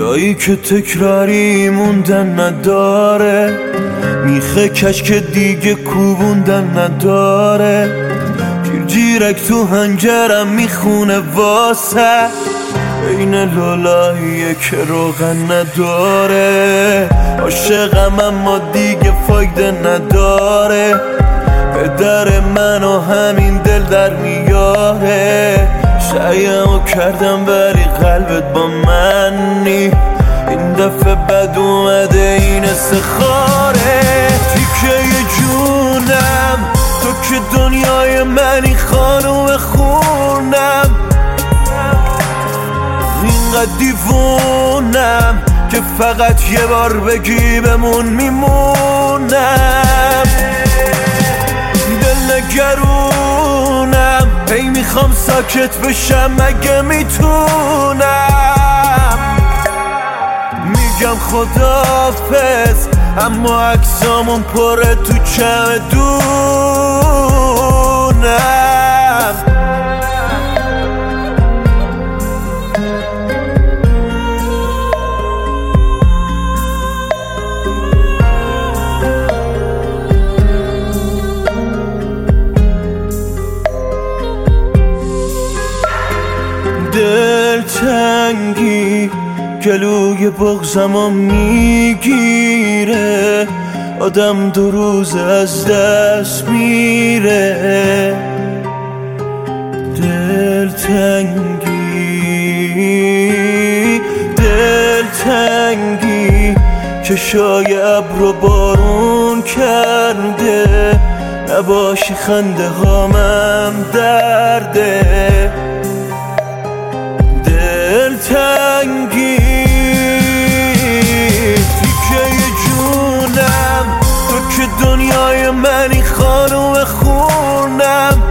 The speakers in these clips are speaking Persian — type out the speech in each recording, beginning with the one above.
جایی که تکراری موندن نداره، میخه کش که دیگه کوبوندن نداره. جیرک تو هنجرم میخونه واسه، این لالاییه که روغن نداره. عاشقم اما دیگه فایده نداره، پدر منو همین دل در میاره. سعیمو کردم ولی قلبت با منی، این دفعه بد اومده این استخاره. تیکه جونم تو که دنیای منی، خانوم خونم. اینقدر دیوونم که فقط یه بار بگی بمون میمونم. دل نگرونم هی میخوام ساکت بشم مگه میتونم. میگم خداحافظ اما عکسامون پره تو چمدونم. دلتنگی گلوی بغضمو میگیره، آدم 2 روز از دست میره. دلتنگی چشای ابر و بارون کرده، نباشی خنده هامم درده. دلتنگی تیکه جونم تو که دنیای منی، خانوم خونم.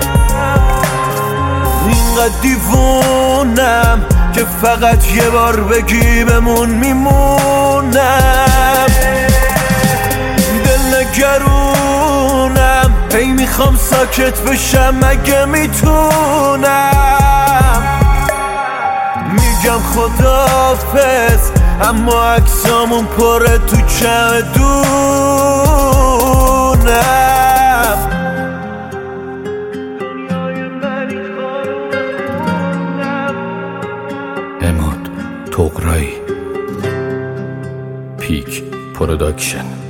اینقدر دیوونم که فقط یه بار بگی بمون میمونم. دل نگرونم هی میخوام ساکت بشم مگه میتونم. میگم خداحافظ اما عکسامون پره تو چمدونم. اماد توقرایی پیک پروداکشن.